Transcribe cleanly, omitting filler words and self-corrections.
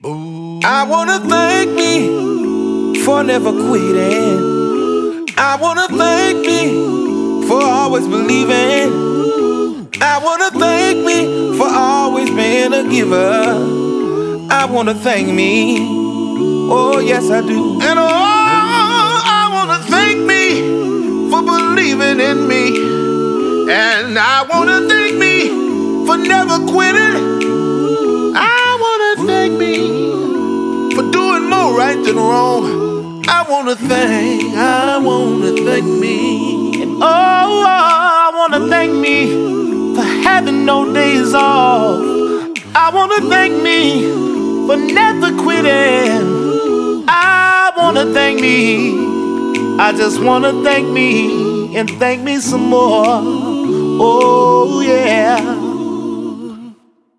I wanna thank me for never quitting. I wanna thank me for always believing. I wanna thank me for always being a giver. I wanna thank me, oh yes I do. And oh, I wanna thank me for believing in me. And I wanna thank me for never quitting. I wanna thank me for doing more right than wrong. I wanna thank me. And oh, I wanna thank me for having no days off. I wanna thank me for never quitting. I wanna thank me. I just wanna thank me and thank me some more. Oh yeah.